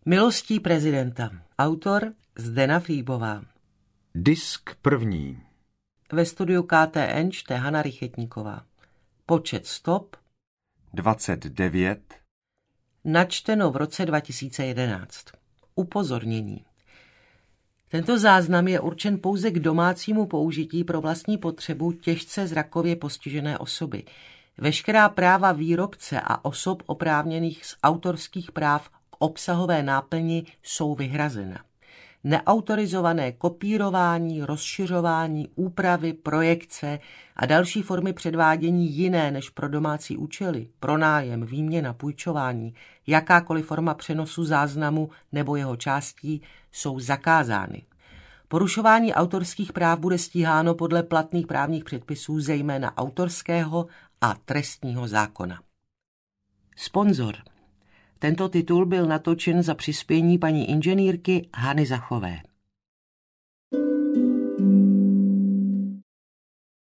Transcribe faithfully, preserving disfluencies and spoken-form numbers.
Milostí prezidenta. Autor Zdena Flíbová. Disk první. Ve studiu K T N čte Hana Rychetníková. Počet stop dvacet devět. Načteno v roce dva tisíce jedenáct. Upozornění. Tento záznam je určen pouze k domácímu použití pro vlastní potřebu těžce zrakově postižené osoby. Veškerá práva výrobce a osob oprávněných z autorských práv k obsahové náplni jsou vyhrazena. Neautorizované kopírování, rozšiřování, úpravy, projekce a další formy předvádění jiné než pro domácí účely, pronájem, výměna, půjčování, jakákoliv forma přenosu záznamu nebo jeho částí jsou zakázány. Porušování autorských práv bude stíháno podle platných právních předpisů, zejména autorského a trestního zákona. Sponzor. Tento titul byl natočen za přispění paní inženýrky Hany Zachové.